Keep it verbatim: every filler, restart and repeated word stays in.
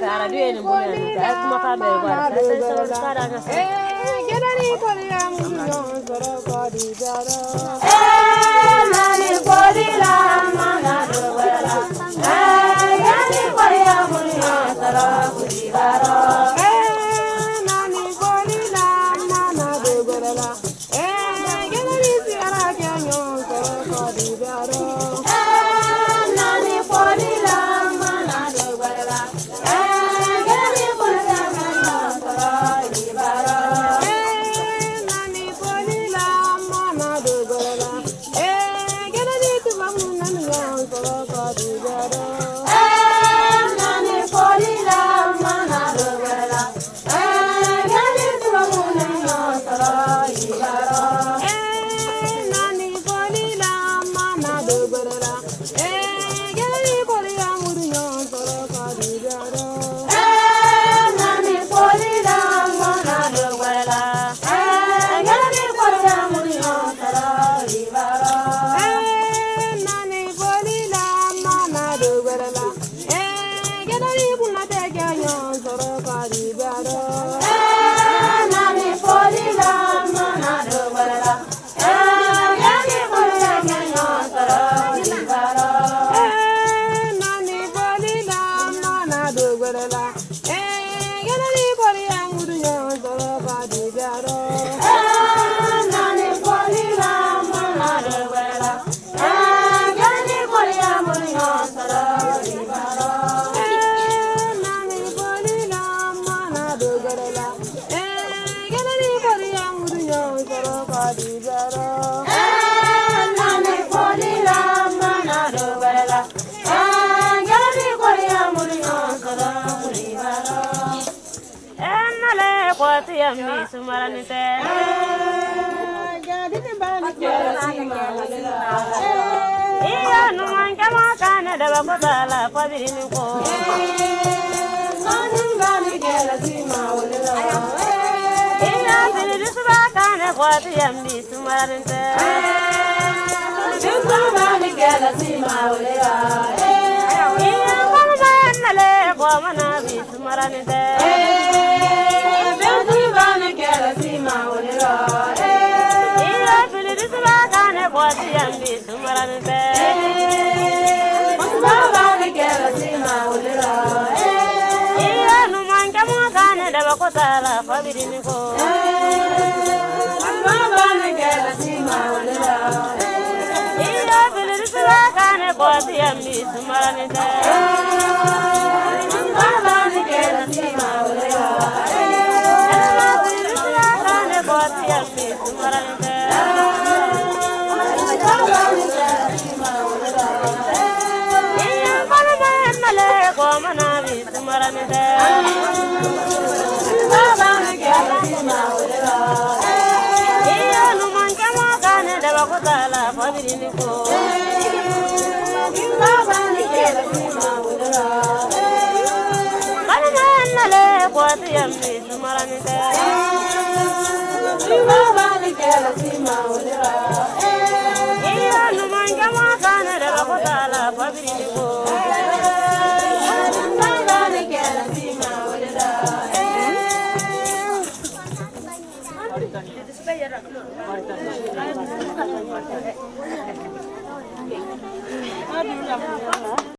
cara dia ni bulan ta kuma ka be gwara ta sai sai cara na sai eh gedani koriya munyo soro ko di daro eh nani korila mana do gwara eh yani koriya munyo soro ko di daro eh nani korila mana do gwara eh gedani siara kenyo soro ko di daro eh nani korila mana do gwara eh yani koriya munyo soro di daro nani korila mana do gwara eh gedani tumamu nanyo soro ko di daro eh nani korila mana do gwara eh yani tumamu nanyo soro di daro nani korila mana do gwara eh gedani koriya munyo soro ko di daro eh nani korila mana do gwara eh yani koriya munyo soro di daro nani korila mana do gwara eh gedani kunate kenyo soro ko di daro eh nani korila mana do gwara eh yani koriya munyo soro di daro nani korila mana do gwara eh gedani koriya munyo soro ko di daro eh nani korila mana do gwara eh yani koriya munyo soro di daro nani korila mana do gwara eh gedani koriya munyo soro ko di daro eh nani korila mana do gwara eh yani koriya munyo soro di daro eh nale kwati yammi sumaranite iya numan kama kana da bakutala kwabirini ko iya bilidi suba kana kwati yammi sumaranite iya kama nale kwamana bi sumaranite iya bilidi suba kana kwati yammi sumaranite iya numan kama kana da bakutala kwabirini ko iya bilidi suba kana kwati yammi sumaranite